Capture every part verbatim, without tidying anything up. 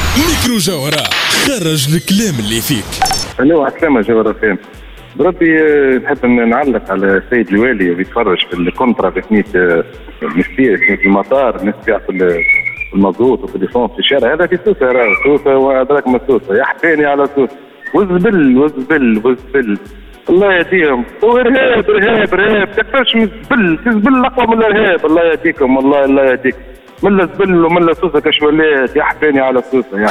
ميكرو جوهرة، خرج الكلام اللي فيك. الو عسلامة جوهرة فين بربي. نحب نعلق على السيد الوالي ويتفرج في الكونترا بثنية نسبية في المطار، نسبية في المضغوط وفي الليسونس في الشارع. هذا في سوسة، راه سوسة وأدراك ما سوسة، يحفاني على سوسة وزبل وزبل وزبل. الله يهديهم. وإرهاب إرهاب إرهاب تكفاش من الزبل، في زبل أقوى من الإرهاب. الله يهديكم والله الله يهديك. من الزبل ومن سوسة كشوالات يحفاني على سوسة.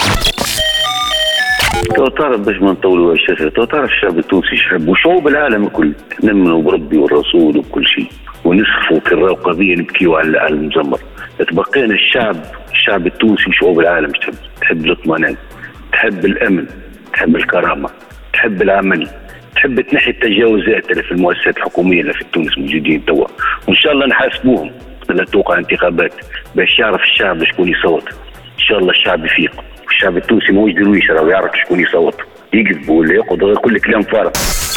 تو تعرف باش ما نطولوا الشاشة، تو تعرف الشعب التونسي يحب وشعوب العالم الكل نؤمنوا بربي والرسول وكل شيء، ونسخفوا كراو قضية نبكيوا على المزمر. تبقينا الشعب الشعب التونسي وشعوب العالم تحب تحب الاطمئنان، تحب الامن، تحب الكرامة، تحب العمل، تحب تنحي التجاوزات اللي في المؤسسات الحكومية اللي في تونس موجودين توا، وان شاء الله نحاسبوهم لما توقع انتخابات باش يعرف الشعب شكون يصوت. ان شاء الله الشعب يفيق، الشعب التونسي ماهوش درويش، راه يعرف شكون يصوت، يكذب ولا ياخذ غير كل كلام فارغ.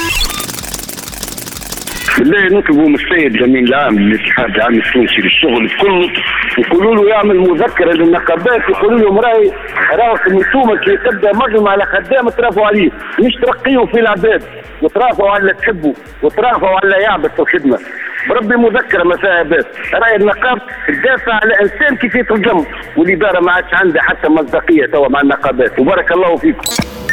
بالله نطلبوا من السيد الامين العام للاتحاد العام التونسي للشغل الكل، يقولوا له يعمل مذكره للنقابات، يقولوا لهم راهي راكم انتوما كي تبدا مجرم على خدام ترافعوا عليه، مش ترقيوا في العباد وترافعوا على تحبوا وترافعوا على يعبث في الخدمه. بربي مذكره ما فيها باس، راهي النقابه تدافع على انسان كيف يترجم، والاداره ما عادش عندها حتى مصداقيه توا مع النقابات. وبارك الله فيكم.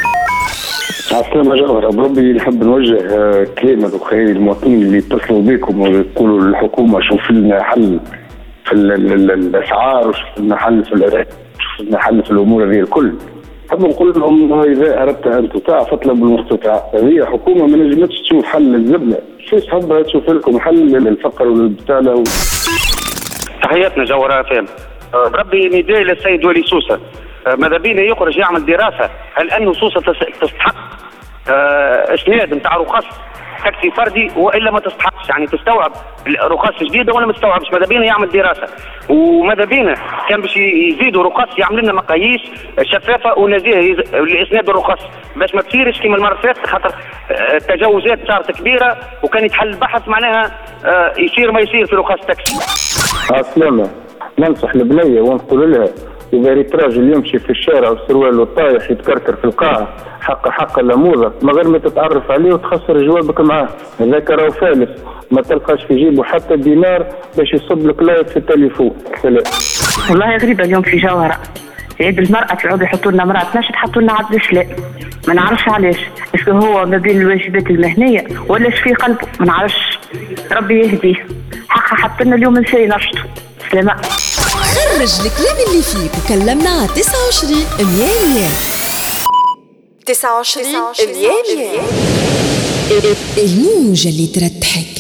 عسلامة جوهرة بربي. نحب نوجه كلمة وخير المواطنين اللي يتصلوا بكم ويقولوا للحكومة شوف لنا حل في الأسعار وشوف لنا حل في العراق وشوف لنا حل في الأمور هذه الكل. نحب نقول لهم إذا أردت أن تطاع فاطلب المستطاع. هذه حكومة ما نجمتش تشوف حل للزبلة، كيف تحبها تشوف لكم حل للفقر والبتالة و... تحياتنا جوهرة فهم. بربي نداء للسيد ولي سوسة، ماذا بينا يخرج يعمل دراسة هل أنه سوسة تستحق اسناد نتاع رخص تاكسي فردي والا ما تستحقش، يعني تستوعب رخص جديده ولا ما تستوعبش. ماذا بينا يعمل دراسه، وماذا بينا كان باش يزيدوا رخص يعمل لنا مقاييس شفافه ونزيهه لاسناد الرخص باش ما تصيرش كما المره اللي فاتت، خاطر التجاوزات صارت كبيره وكان يتحل بحث معناها يصير ما يصير في رخص تاكسي. عسلامة ننصح البنيه ونقول لها إذا ريت راجل يمشي في الشارع والسروال والطايح يتكركر في القاعة حق حق اللموضة ما غير ما تتعرف عليه وتخسر جوابك معاه، هذاك راهو فالس ما تلقاش في جيبه حتى دينار باش يصب لك لايك في التليفون. سلام. والله غريبة اليوم في جوهرة، في عيد المرأة يقعدوا يحطوا لنا مرأة ماشي تحطوا لنا عبد السلام، ما نعرفش علاش، اسكو هو ما بين الواجبات المهنية ولا اش في قلبه ما نعرفش. ربي يهديه، حقا حط لنا اليوم نساي نشطه. سلامة. خرج الكلام اللي فيك وكلمنا على تسعة وعشرين مية مية. تسعة وعشرين مية مية الموجة اللي ترتحك.